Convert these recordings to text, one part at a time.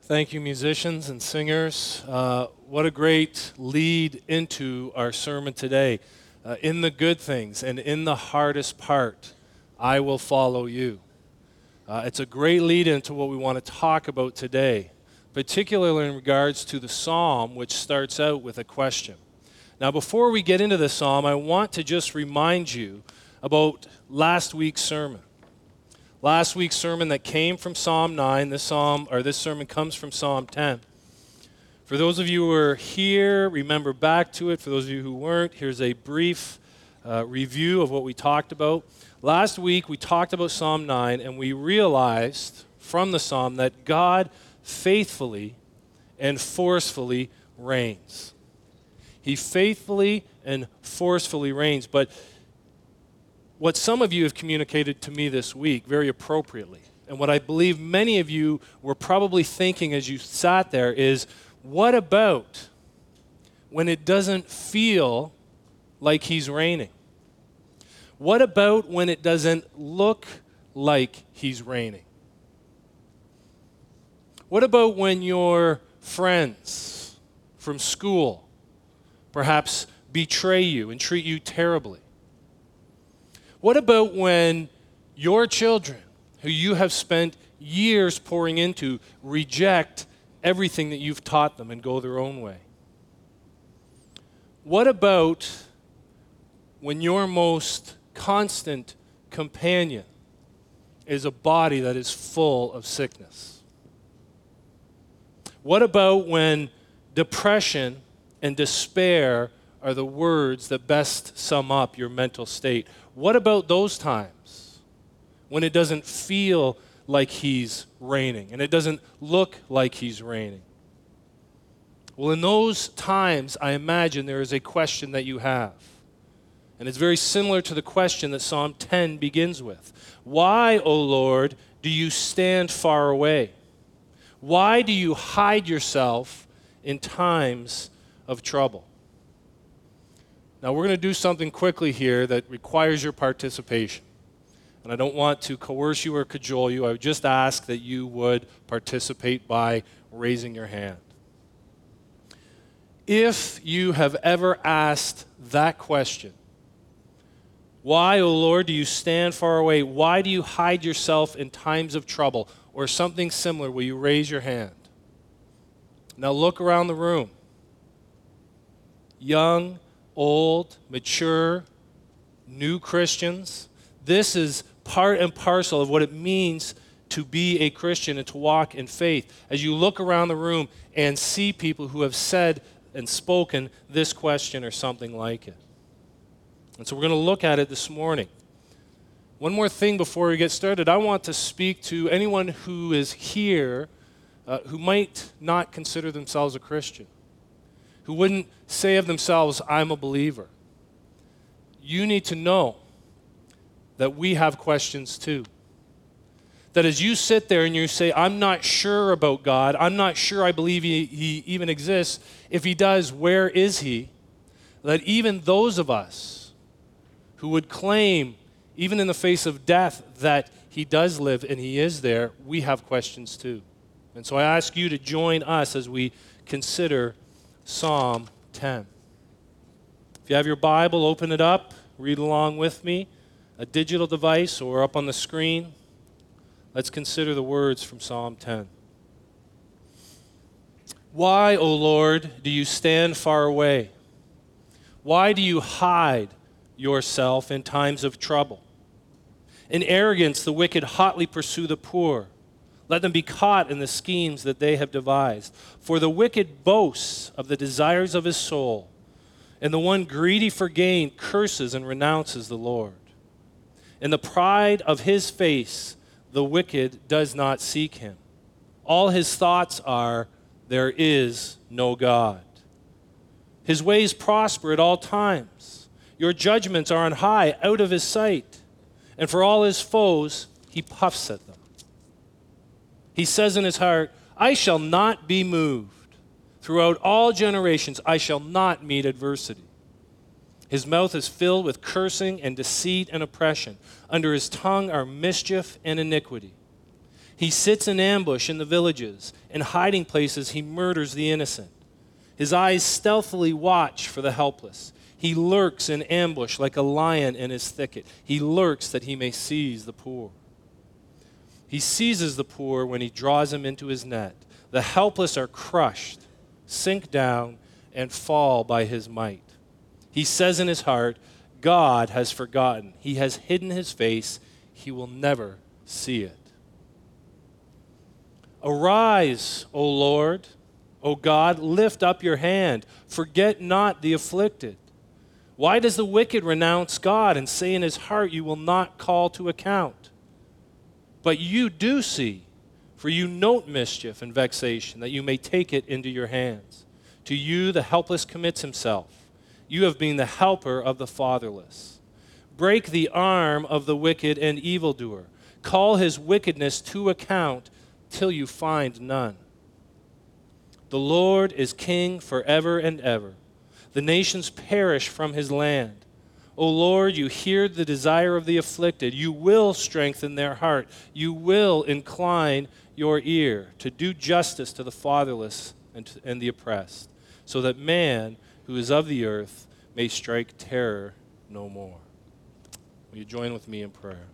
Thank you, musicians and singers. What a great lead into our sermon today. In the good things and in the hardest part, I will follow you. It's a great lead into what we want to talk about today, particularly in regards to the psalm, which starts out with a question. Now, before we get into the psalm, I want to just remind you about last week's sermon. Last week's sermon that came from Psalm 9, this sermon comes from Psalm 10. For those of you who are here, remember back to it. For those of you who weren't, here's a brief review of what we talked about. Last week, we talked about Psalm 9, and we realized from the psalm that God faithfully and forcefully reigns. He faithfully and forcefully reigns, but what some of you have communicated to me this week very appropriately, and what I believe many of you were probably thinking as you sat there is, what about when it doesn't feel like he's reigning? What about when it doesn't look like he's reigning? What about when your friends from school perhaps betray you and treat you terribly? What about when your children, who you have spent years pouring into, reject everything that you've taught them and go their own way? What about when your most constant companion is a body that is full of sickness? What about when depression and despair are the words that best sum up your mental state? What about those times when it doesn't feel like he's reigning and it doesn't look like he's reigning? Well, in those times, I imagine there is a question that you have. And it's very similar to the question that Psalm 10 begins with. Why, O Lord, do you stand far away? Why do you hide yourself in times of trouble? Now, we're going to do something quickly here that requires your participation. And I don't want to coerce you or cajole you. I would just ask that you would participate by raising your hand. If you have ever asked that question, why, O Lord, do you stand far away? Why do you hide yourself in times of trouble? Or something similar, will you raise your hand? Now look around the room. Young, old, mature, new Christians. This is part and parcel of what it means to be a Christian and to walk in faith. As you look around the room and see people who have said and spoken this question or something like it. And so we're going to look at it this morning. One more thing before we get started. I want to speak to anyone who is here who might not consider themselves a Christian, who wouldn't say of themselves, I'm a believer. You need to know that we have questions too. That as you sit there and you say, I'm not sure about God, I'm not sure I believe he even exists, if he does, where is he? That even those of us who would claim, even in the face of death, that he does live and he is there, we have questions too. And so I ask you to join us as we consider Psalm 10. If you have your Bible, open it up, read along with me, a digital device or up on the screen. Let's consider the words from Psalm 10. Why, O Lord, do you stand far away? Why do you hide yourself in times of trouble? In arrogance, the wicked hotly pursue the poor. Let them be caught in the schemes that they have devised. For the wicked boasts of the desires of his soul, and the one greedy for gain curses and renounces the Lord. In the pride of his face, the wicked does not seek him. All his thoughts are, there is no God. His ways prosper at all times. Your judgments are on high, out of his sight. And for all his foes, he puffs at them. He says in his heart, I shall not be moved. Throughout all generations, I shall not meet adversity. His mouth is filled with cursing and deceit and oppression. Under his tongue are mischief and iniquity. He sits in ambush in the villages. In hiding places, he murders the innocent. His eyes stealthily watch for the helpless. He lurks in ambush like a lion in his thicket. He lurks that he may seize the poor. He seizes the poor when he draws him into his net. The helpless are crushed, sink down, and fall by his might. He says in his heart, God has forgotten. He has hidden his face. He will never see it. Arise, O Lord, O God, lift up your hand. Forget not the afflicted. Why does the wicked renounce God and say in his heart, you will not call to account? But you do see, for you note mischief and vexation, that you may take it into your hands. To you the helpless commits himself. You have been the helper of the fatherless. Break the arm of the wicked and evildoer. Call his wickedness to account till you find none. The Lord is king forever and ever. The nations perish from his land. O Lord, you hear the desire of the afflicted. You will strengthen their heart. You will incline your ear to do justice to the fatherless and the oppressed, so that man who is of the earth may strike terror no more. Will you join with me in prayer?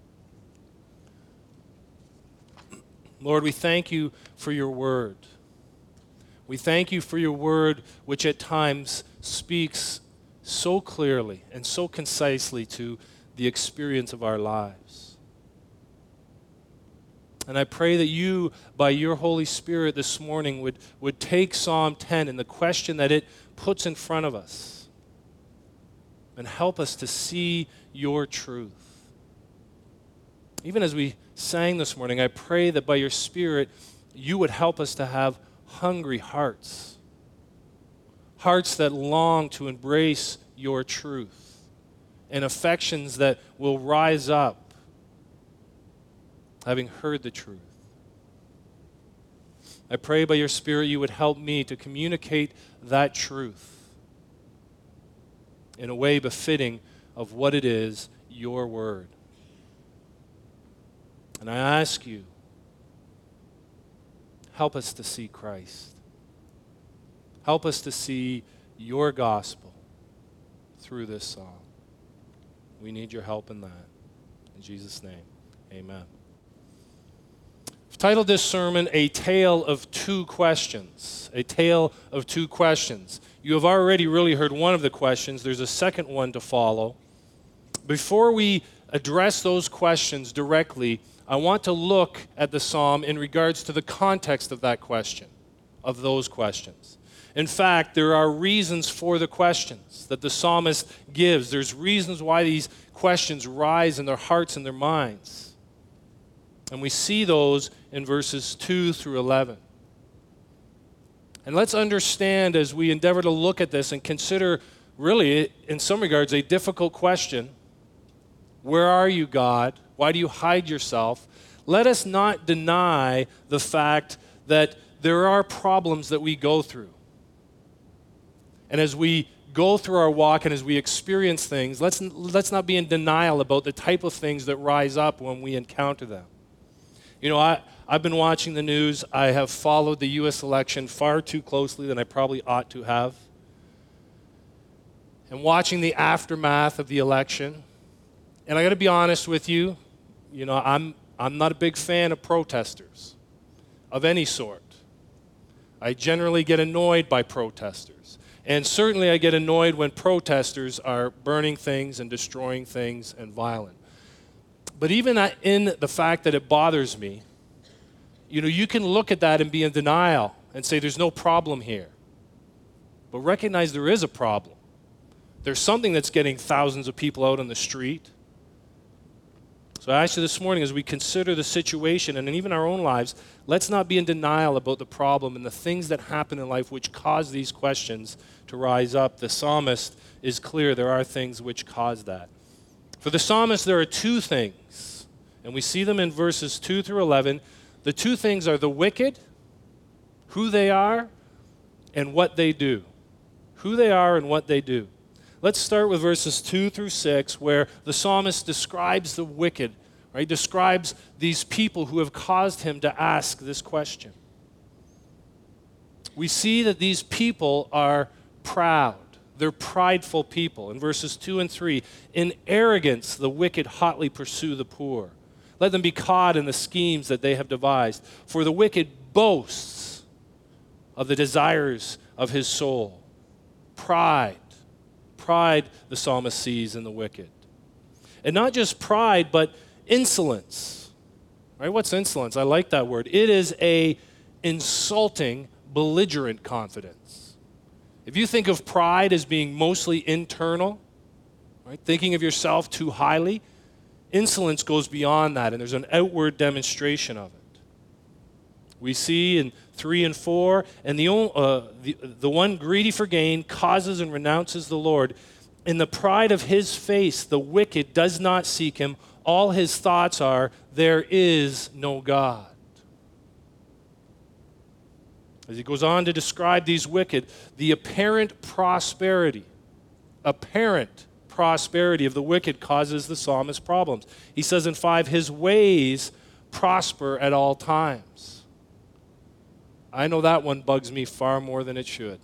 Lord, we thank you for your word. We thank you for your word, which at times speaks so clearly and so concisely to the experience of our lives. And I pray that you, by your Holy Spirit this morning, would take Psalm 10 and the question that it puts in front of us and help us to see your truth. Even as we sang this morning, I pray that by your Spirit, you would help us to have hungry hearts, hearts that long to embrace your truth, and affections that will rise up having heard the truth. I pray by your Spirit you would help me to communicate that truth in a way befitting of what it is, your word. And I ask you, help us to see Christ. Help us to see your gospel through this song. We need your help in that. In Jesus' name, amen. I've titled this sermon, A Tale of Two Questions. A Tale of Two Questions. You have already really heard one of the questions. There's a second one to follow. Before we address those questions directly, I want to look at the psalm in regards to the context of that question, of those questions. In fact, there are reasons for the questions that the psalmist gives. There's reasons why these questions rise in their hearts and their minds. And we see those in verses 2 through 11. And let's understand as we endeavor to look at this and consider, really, in some regards, a difficult question. Where are you, God? Why do you hide yourself? Let us not deny the fact that there are problems that we go through. And as we go through our walk and as we experience things, let's not be in denial about the type of things that rise up when we encounter them. You know, I've been watching the news. I have followed the U.S. election far too closely than I probably ought to have. And watching the aftermath of the election. And I got to be honest with you, I'm not a big fan of protesters of any sort. I generally get annoyed by protesters. And certainly I get annoyed when protesters are burning things and destroying things and violent. But even in the fact that it bothers me, you can look at that and be in denial and say there's no problem here. But recognize there is a problem. There's something that's getting thousands of people out on the street. So I ask you this morning, as we consider the situation and even our own lives, let's not be in denial about the problem and the things that happen in life which cause these questions to rise up. The psalmist is clear there are things which cause that. For the psalmist, there are two things, and we see them in verses 2 through 11. The two things are the wicked, who they are, and what they do. Who they are and what they do. Let's start with verses 2 through 6, where the psalmist describes the wicked, right? Describes these people who have caused him to ask this question. We see that these people are proud. They're prideful people. In verses 2 and 3, in arrogance the wicked hotly pursue the poor. Let them be caught in the schemes that they have devised. For the wicked boasts of the desires of his soul. Pride. Pride the psalmist sees in the wicked. And not just pride, but insolence. Right? What's insolence? I like that word. It is a insulting, belligerent confidence. If you think of pride as being mostly internal, right, thinking of yourself too highly, insolence goes beyond that, and there's an outward demonstration of it. We see in 3 and 4, and the one greedy for gain causes and renounces the Lord. In the pride of his face, the wicked does not seek him. All his thoughts are, there is no God. As he goes on to describe these wicked, the apparent prosperity of the wicked causes the psalmist problems. He says in 5, his ways prosper at all times. I know that one bugs me far more than it should.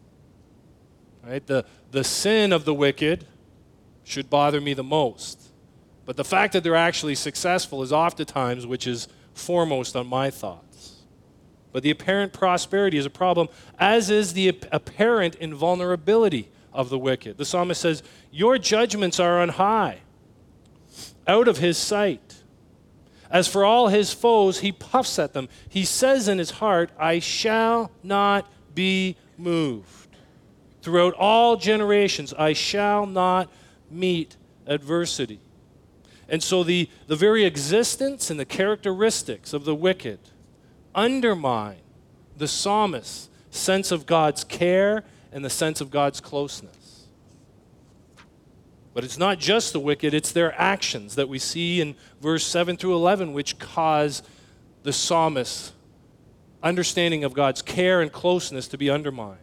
Right? The sin of the wicked should bother me the most. But the fact that they're actually successful is oftentimes which is foremost on my thoughts. But the apparent prosperity is a problem, as is the apparent invulnerability of the wicked. The psalmist says, your judgments are on high, out of his sight. As for all his foes, he puffs at them. He says in his heart, I shall not be moved. Throughout all generations, I shall not meet adversity. And so the very existence and the characteristics of the wicked undermine the psalmist's sense of God's care and the sense of God's closeness. But it's not just the wicked, it's their actions that we see in verse 7 through 11, which cause the psalmist's understanding of God's care and closeness to be undermined.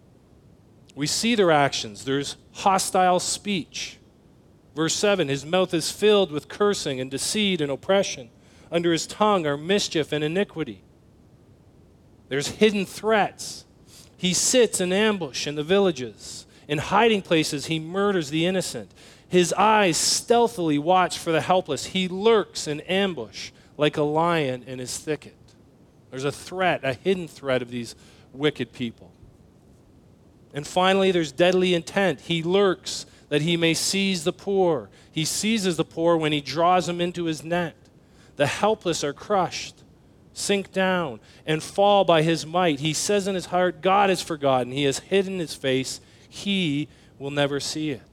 We see their actions. There's hostile speech. Verse 7, his mouth is filled with cursing and deceit and oppression. Under his tongue are mischief and iniquity. There's hidden threats. He sits in ambush in the villages. In hiding places, he murders the innocent. His eyes stealthily watch for the helpless. He lurks in ambush like a lion in his thicket. There's a threat, a hidden threat of these wicked people. And finally, there's deadly intent. He lurks that he may seize the poor. He seizes the poor when he draws them into his net. The helpless are crushed, sink down, and fall by his might. He says in his heart, God is forgotten. He has hidden his face. He will never see it.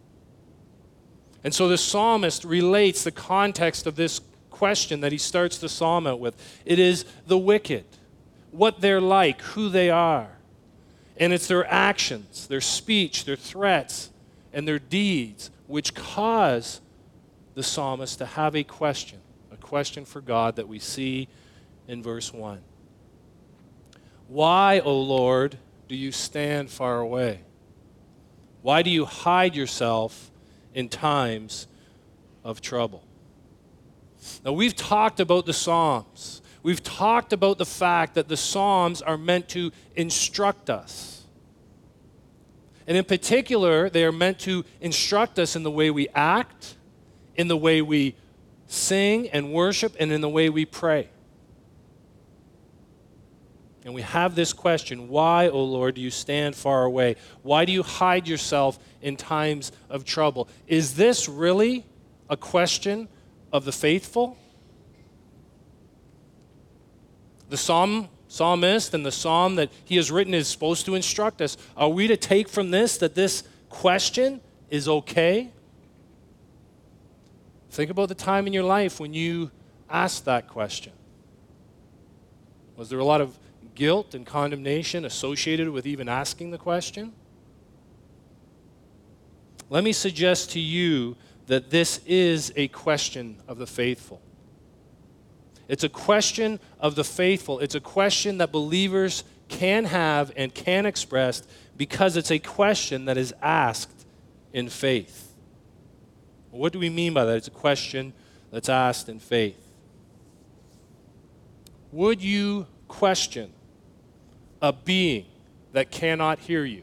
And so the psalmist relates the context of this question that he starts the psalm out with. It is the wicked, what they're like, who they are. And it's their actions, their speech, their threats, and their deeds which cause the psalmist to have a question for God that we see in verse 1. Why, O Lord, do you stand far away? Why do you hide yourself in times of trouble? Now, we've talked about the Psalms. We've talked about the fact that the Psalms are meant to instruct us. And in particular, they are meant to instruct us in the way we act, in the way we sing and worship, and in the way we pray. And we have this question, why, O Lord, do you stand far away? Why do you hide yourself in times of trouble? Is this really a question of the faithful? The psalmist and the psalm that he has written is supposed to instruct us. Are we to take from this that this question is okay? Think about the time in your life when you asked that question. Was there a lot of guilt and condemnation associated with even asking the question? Let me suggest to you that this is a question of the faithful. It's a question of the faithful. It's a question that believers can have and can express because it's a question that is asked in faith. What do we mean by that? It's a question that's asked in faith. Would you question a being that cannot hear you?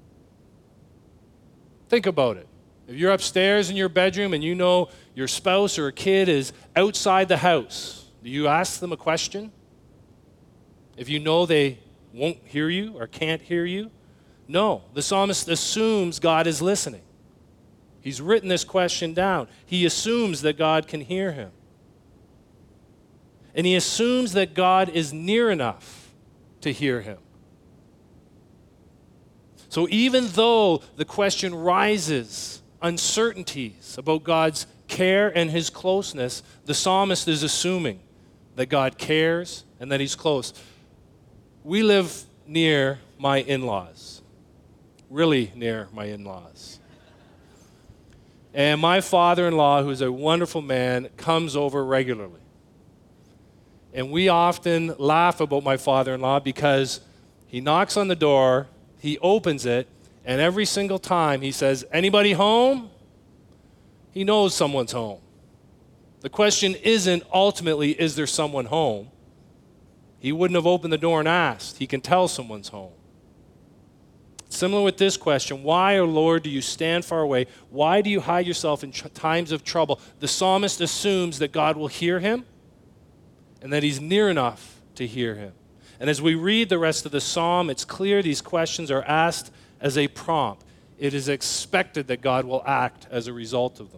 Think about it. If you're upstairs in your bedroom and you know your spouse or a kid is outside the house, do you ask them a question? If you know they won't hear you or can't hear you? No. The psalmist assumes God is listening. He's written this question down. He assumes that God can hear him. And he assumes that God is near enough to hear him. So even though the question rises uncertainties about God's care and his closeness, the psalmist is assuming that God cares and that he's close. We live near my in-laws, really near my in-laws. And my father-in-law, who's a wonderful man, comes over regularly. And we often laugh about my father-in-law because he knocks on the door, he opens it, and every single time he says, "Anybody home?" He knows someone's home. The question isn't ultimately, is there someone home? He wouldn't have opened the door and asked. He can tell someone's home. Similar with this question, why, O Lord, do you stand far away? Why do you hide yourself in times of trouble? The psalmist assumes that God will hear him and that he's near enough to hear him. And as we read the rest of the psalm, it's clear these questions are asked as a prompt. It is expected that God will act as a result of them.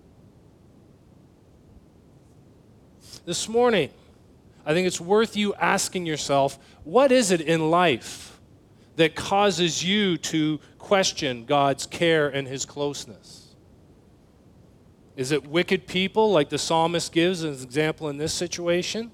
This morning, I think it's worth you asking yourself, what is it in life that causes you to question God's care and his closeness? Is it wicked people like the psalmist gives as an example in this situation?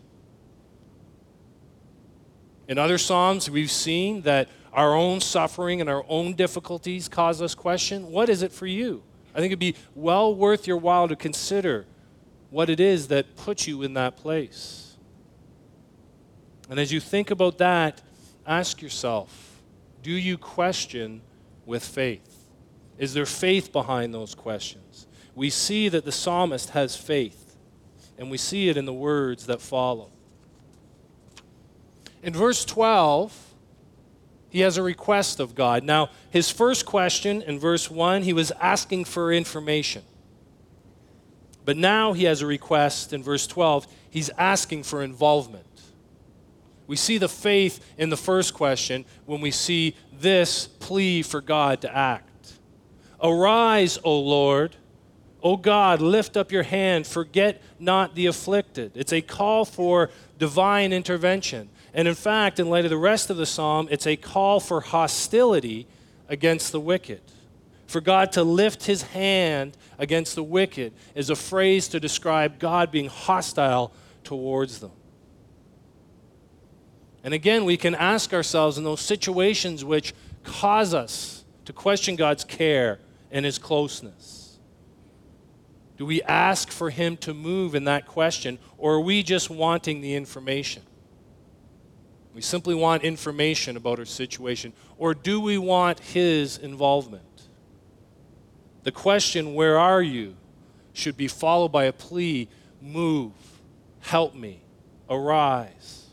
In other psalms, we've seen that our own suffering and our own difficulties cause us question. What is it for you? I think it'd be well worth your while to consider what it is that puts you in that place. And as you think about that, ask yourself, do you question with faith? Is there faith behind those questions? We see that the psalmist has faith, and we see it in the words that follow. In verse 12, he has a request of God. Now, his first question in verse 1, he was asking for information. But now he has a request in verse 12. He's asking for involvement. We see the faith in the first question when we see this plea for God to act. Arise, O Lord. O God, lift up your hand. Forget not the afflicted. It's a call for divine intervention. And in fact, in light of the rest of the psalm, it's a call for hostility against the wicked. For God to lift his hand against the wicked is a phrase to describe God being hostile towards them. And again, we can ask ourselves in those situations which cause us to question God's care and his closeness. Do we ask for him to move in that question, or are we just wanting the information? We simply want information about our situation. Or do we want his involvement? The question, where are you, should be followed by a plea, move, help me, arise.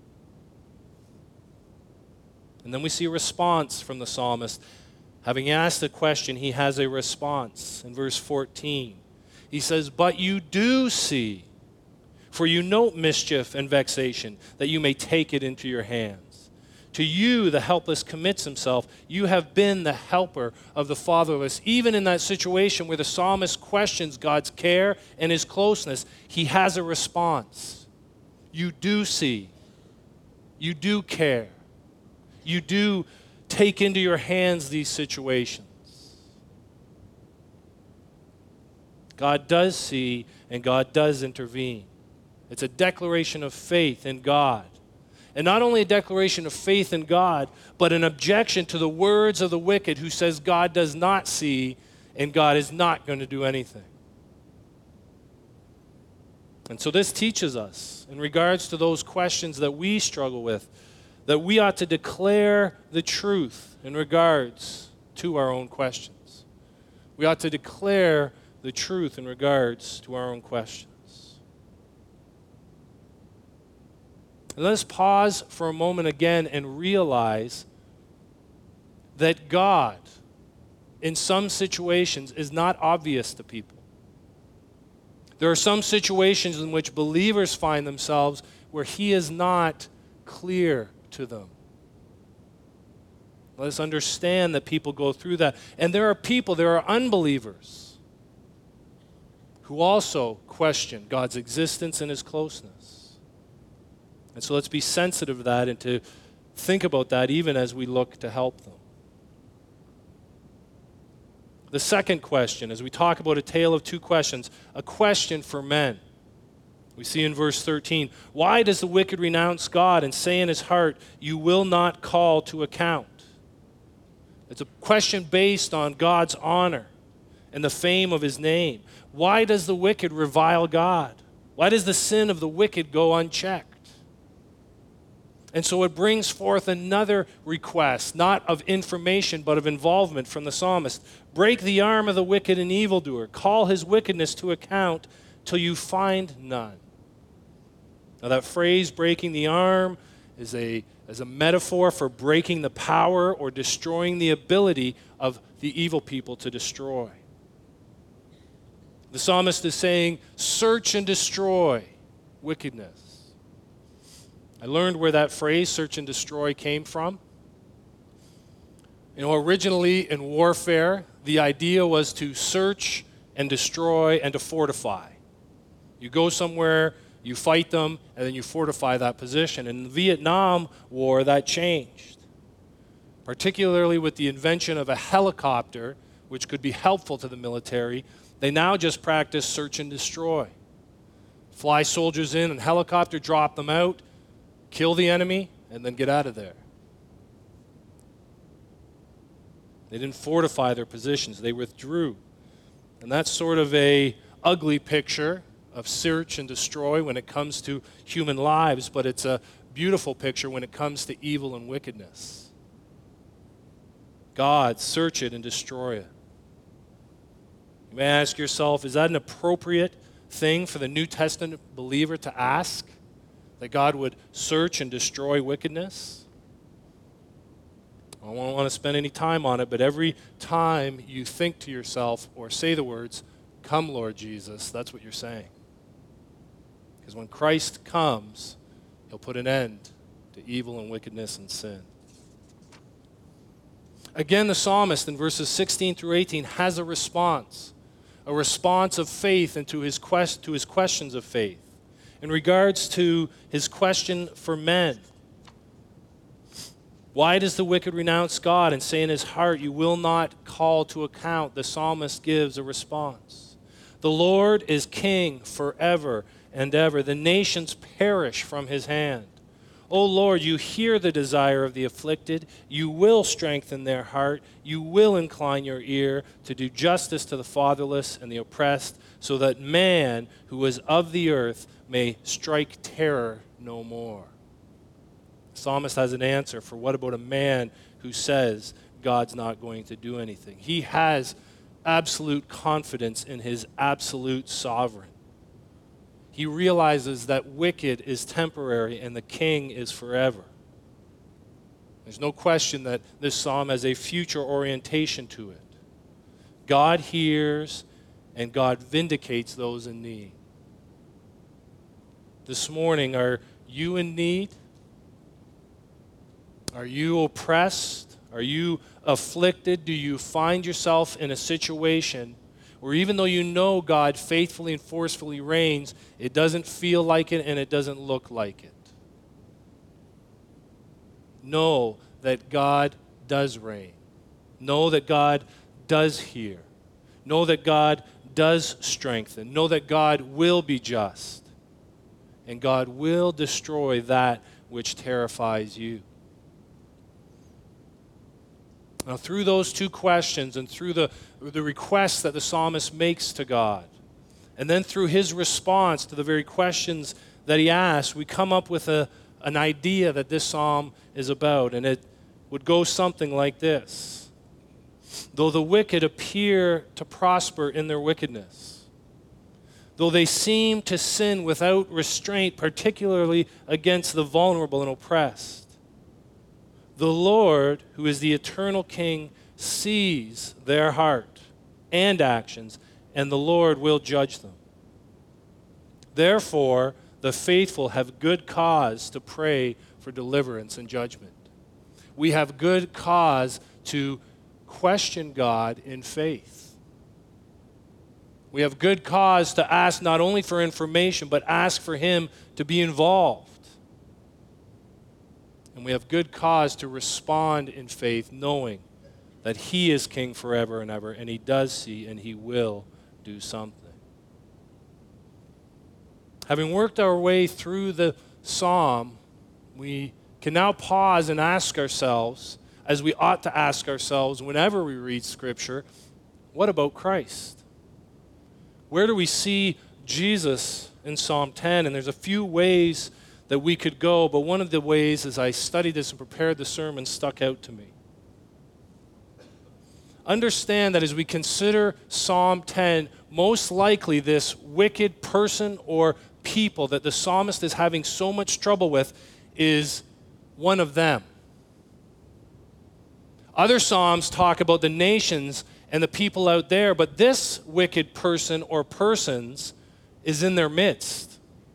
And then we see a response from the psalmist. Having asked a question, he has a response. In verse 14, he says, "But you do see, for you note mischief and vexation, that you may take it into your hands. To you, the helpless commits himself. You have been the helper of the fatherless." Even in that situation where the psalmist questions God's care and his closeness, he has a response. You do see. You do care. You do take into your hands these situations. God does see and God does intervene. It's a declaration of faith in God. And not only a declaration of faith in God, but an objection to the words of the wicked who says God does not see and God is not going to do anything. And so this teaches us, in regards to those questions that we struggle with, that we ought to declare the truth in regards to our own questions. We ought to declare the truth in regards to our own questions. And let us pause for a moment again and realize that God, in some situations, is not obvious to people. There are some situations in which believers find themselves where He is not clear to them. Let us understand that people go through that. And there are unbelievers who also question God's existence and His closeness. And so let's be sensitive to that and to think about that even as we look to help them. The second question, as we talk about a tale of two questions, a question for men. We see in verse 13, why does the wicked renounce God and say in his heart, you will not call to account? It's a question based on God's honor and the fame of His name. Why does the wicked revile God? Why does the sin of the wicked go unchecked? And so it brings forth another request, not of information, but of involvement from the psalmist. Break the arm of the wicked and evildoer. Call his wickedness to account till you find none. Now that phrase, breaking the arm, is a metaphor for breaking the power or destroying the ability of the evil people to destroy. The psalmist is saying, search and destroy wickedness. I learned where that phrase, search and destroy, came from. Originally in warfare, the idea was to search and destroy and to fortify. You go somewhere, you fight them, and then you fortify that position. In the Vietnam War, that changed, particularly with the invention of a helicopter, which could be helpful to the military. They now just practice search and destroy. Fly soldiers in and helicopter, drop them out, kill the enemy, and then get out of there. They didn't fortify their positions. They withdrew. And that's sort of a ugly picture of search and destroy when it comes to human lives, but it's a beautiful picture when it comes to evil and wickedness. God, search it and destroy it. You may ask yourself, is that an appropriate thing for the New Testament believer to ask? That God would search and destroy wickedness? I don't want to spend any time on it, but every time you think to yourself or say the words, come Lord Jesus, that's what you're saying. Because when Christ comes, He'll put an end to evil and wickedness and sin. Again, the psalmist in verses 16 through 18 has a response of faith and to his questions of faith. In regards to his question for men, why does the wicked renounce God and say in his heart, you will not call to account? The psalmist gives a response. The Lord is king forever and ever. The nations perish from His hand. O Lord, you hear the desire of the afflicted. You will strengthen their heart. You will incline your ear to do justice to the fatherless and the oppressed, so that man who is of the earth may strike terror no more. The psalmist has an answer for what about a man who says God's not going to do anything. He has absolute confidence in His absolute sovereign. He realizes that wicked is temporary and the king is forever. There's no question that this psalm has a future orientation to it. God hears and God vindicates those in need. This morning, are you in need? Are you oppressed? Are you afflicted? Do you find yourself in a situation where even though you know God faithfully and forcefully reigns, it doesn't feel like it and it doesn't look like it? Know that God does reign. Know that God does hear. Know that God does strengthen. Know that God will be just. And God will destroy that which terrifies you. Now, through those two questions and through the requests that the psalmist makes to God, and then through his response to the very questions that he asks, we come up with an idea that this psalm is about, and it would go something like this. Though the wicked appear to prosper in their wickedness, though they seem to sin without restraint, particularly against the vulnerable and oppressed. The Lord, who is the eternal King, sees their heart and actions, and the Lord will judge them. Therefore, the faithful have good cause to pray for deliverance and judgment. We have good cause to question God in faith. We have good cause to ask not only for information, but ask for Him to be involved. And we have good cause to respond in faith, knowing that He is King forever and ever, and He does see and He will do something. Having worked our way through the psalm, we can now pause and ask ourselves, as we ought to ask ourselves whenever we read Scripture, what about Christ? Where do we see Jesus in Psalm 10? And there's a few ways that we could go, but one of the ways as I studied this and prepared the sermon stuck out to me. Understand that as we consider Psalm 10, most likely this wicked person or people that the psalmist is having so much trouble with is one of them. Other psalms talk about the nations and the people out there, but this wicked person or persons is in their midst.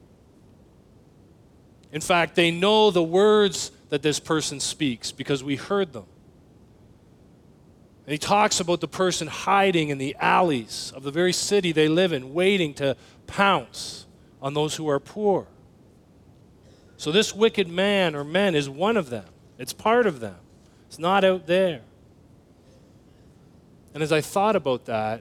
In fact, they know the words that this person speaks because we heard them. And he talks about the person hiding in the alleys of the very city they live in, waiting to pounce on those who are poor. So this wicked man or men is one of them. It's part of them. It's not out there. And as I thought about that,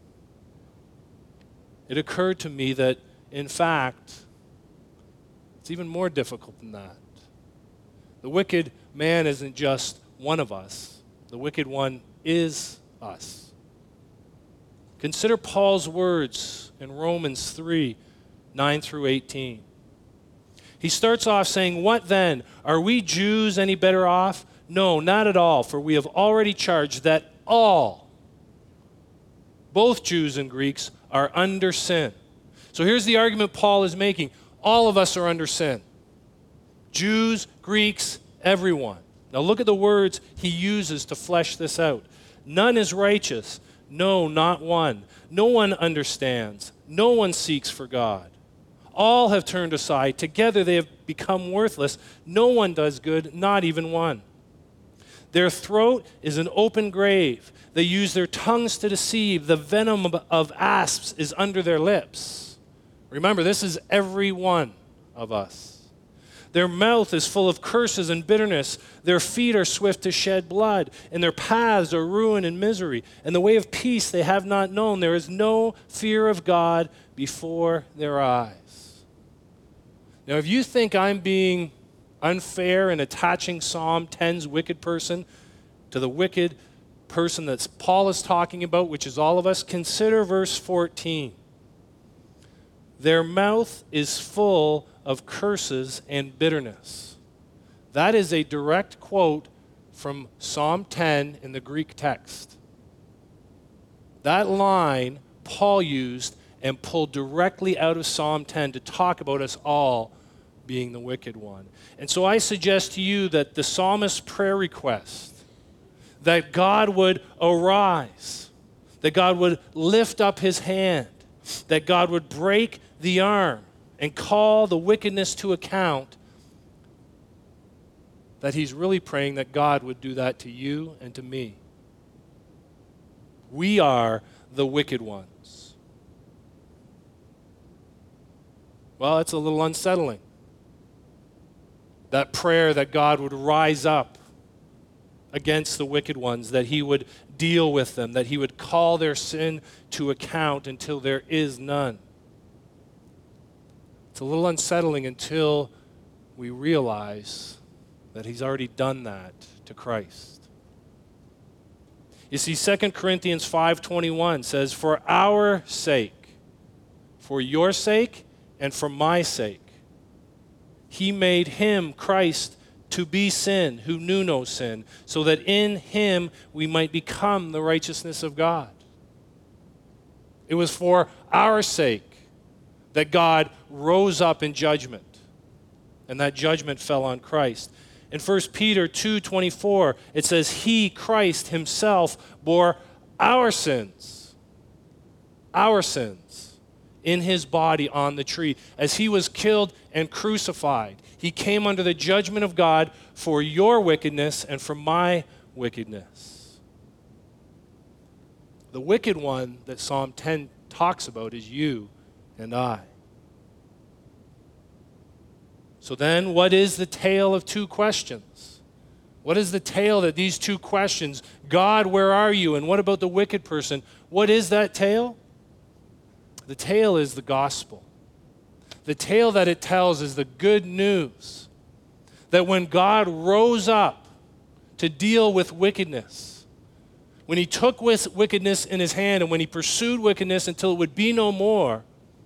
it occurred to me that, in fact, it's even more difficult than that. The wicked man isn't just one of us. The wicked one is us. Consider Paul's words in Romans 3, 9 through 18. He starts off saying, "What then? Are we Jews any better off? No, not at all, for we have already charged that all, both Jews and Greeks, are under sin." So here's the argument Paul is making. All of us are under sin. Jews, Greeks, everyone. Now look at the words he uses to flesh this out. None is righteous. No, not one. No one understands. No one seeks for God. All have turned aside. Together they have become worthless. No one does good, not even one. Their throat is an open grave. They use their tongues to deceive. The venom of asps is under their lips. Remember, this is every one of us. Their mouth is full of curses and bitterness. Their feet are swift to shed blood, and their paths are ruin and misery. And the way of peace they have not known. There is no fear of God before their eyes. Now, if you think I'm being unfair in attaching Psalm 10's wicked person to the wicked person that Paul is talking about, which is all of us, consider verse 14. Their mouth is full of curses and bitterness. That is a direct quote from Psalm 10 in the Greek text. That line Paul used and pulled directly out of Psalm 10 to talk about us all being the wicked one. And so I suggest to you that the psalmist's prayer request, that God would arise, that God would lift up his hand, that God would break the arm and call the wickedness to account, that he's really praying that God would do that to you and to me. We are the wicked ones. Well, it's a little unsettling. That prayer that God would rise up against the wicked ones, that he would deal with them, that he would call their sin to account until there is none. It's a little unsettling until we realize that he's already done that to Christ. You see, 2 Corinthians 5:21 says, "For our sake, for your sake, and for my sake, he made him, Christ, to be sin, who knew no sin, so that in him we might become the righteousness of God." It was for our sake that God rose up in judgment, and that judgment fell on Christ. In 1 Peter 2:24, it says, He, Christ himself, bore our sins in his body on the tree. As he was killed and crucified, he came under the judgment of God for your wickedness and for my wickedness. The wicked one that Psalm 10 talks about is you and I. So then, what is the tale of two questions? What is the tale that these two questions, God, where are you? And what about the wicked person? What is that tale? The tale is the gospel. The tale that it tells is the good news that when God rose up to deal with wickedness, when he took wickedness in his hand and when he pursued wickedness until it would be no more,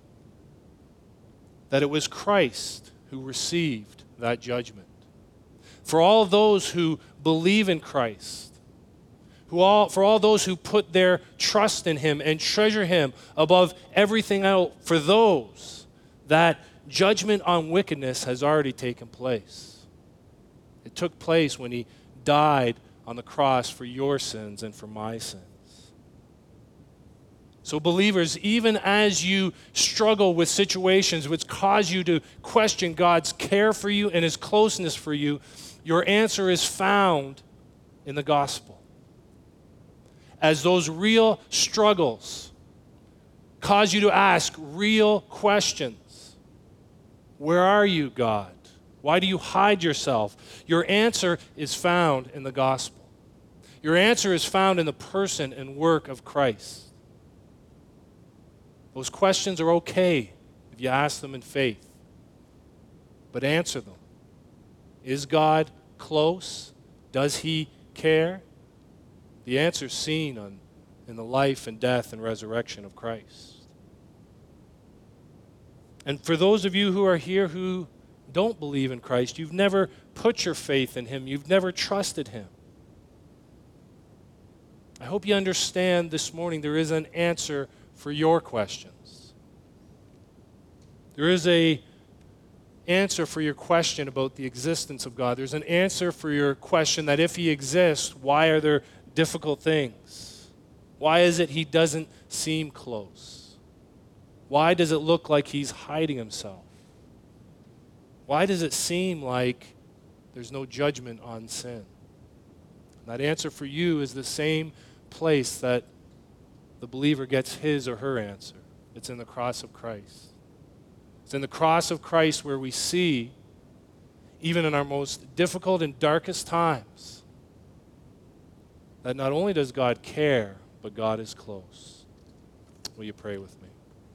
that it was Christ who received that judgment. For all those who believe in Christ, for all those who put their trust in him and treasure him above everything else, for those, that judgment on wickedness has already taken place. It took place when he died on the cross for your sins and for my sins. So believers, even as you struggle with situations which cause you to question God's care for you and his closeness for you, your answer is found in the gospel. As those real struggles cause you to ask real questions, where are you, God? Why do you hide yourself? Your answer is found in the gospel. Your answer is found in the person and work of Christ. Those questions are okay if you ask them in faith, but answer them. Is God close? Does he care? The answer is seen in the life and death and resurrection of Christ. And for those of you who are here who don't believe in Christ, you've never put your faith in him, you've never trusted him, I hope you understand this morning there is an answer for your questions. There is an answer for your question about the existence of God. There's an answer for your question that if he exists, why are there difficult things? Why is it he doesn't seem close? Why does it look like he's hiding himself? Why does it seem like there's no judgment on sin? And that answer for you is the same place that the believer gets his or her answer. It's in the cross of Christ. It's in the cross of Christ where we see, even in our most difficult and darkest times, that not only does God care, but God is close. Will you pray with me?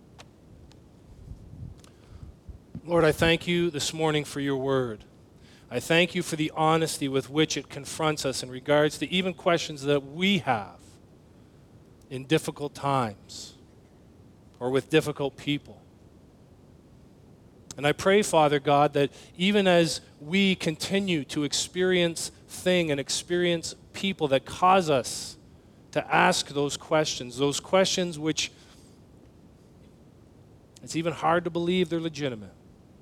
Lord, I thank you this morning for your word. I thank you for the honesty with which it confronts us in regards to even questions that we have in difficult times or with difficult people. And I pray, Father God, that even as we continue to experience and experience people that cause us to ask those questions which it's even hard to believe they're legitimate.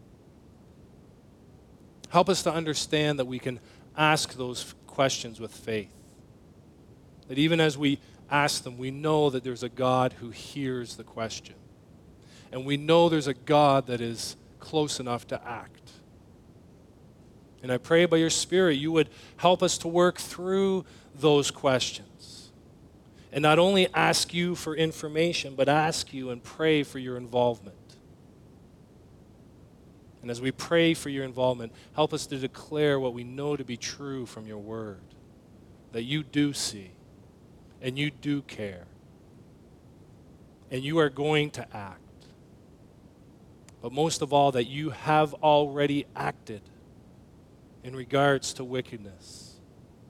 Help us to understand that we can ask those questions with faith. That even as we ask them, we know that there's a God who hears the question. And we know there's a God that is close enough to act. And I pray by your Spirit you would help us to work through those questions. And not only ask you for information, but ask you and pray for your involvement. And as we pray for your involvement, help us to declare what we know to be true from your word. That you do see, and you do care, and you are going to act. But most of all, that you have already acted in regards to wickedness.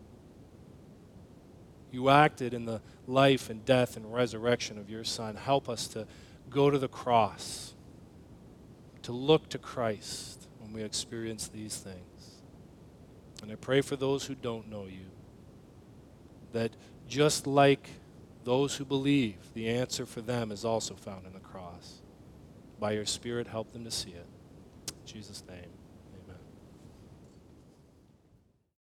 You acted in the life and death and resurrection of your Son. Help us to go to the cross, to look to Christ when we experience these things. And I pray for those who don't know you, that just like those who believe, the answer for them is also found in the cross. By your Spirit, help them to see it. In Jesus' name.